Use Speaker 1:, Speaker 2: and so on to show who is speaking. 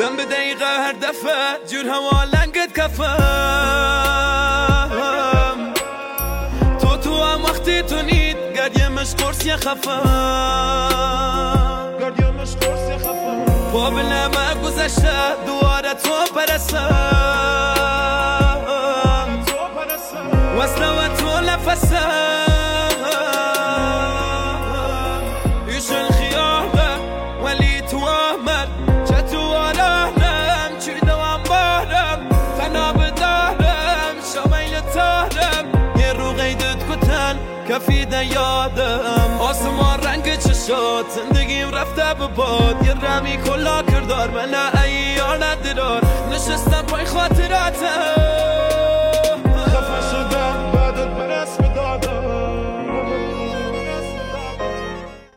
Speaker 1: دم به دقیقه هر دفعه جور هوا لنگت کفم تو هم وقتی تو نید گردیمش قرصی خفم با بلمه گذشته دواره تو پرسم وصله و تو نفسم ایشون خیابه ولی تو آمد چه تو آرام چی دوام بارم تنها بدارم شمیل تارم یه رو غیدت کتن کفیده یادم آسمان رنگ چشات زندگیم رفته به باد یه رمی کلا کردار من ایار ندارار نشستم پای خاطراتم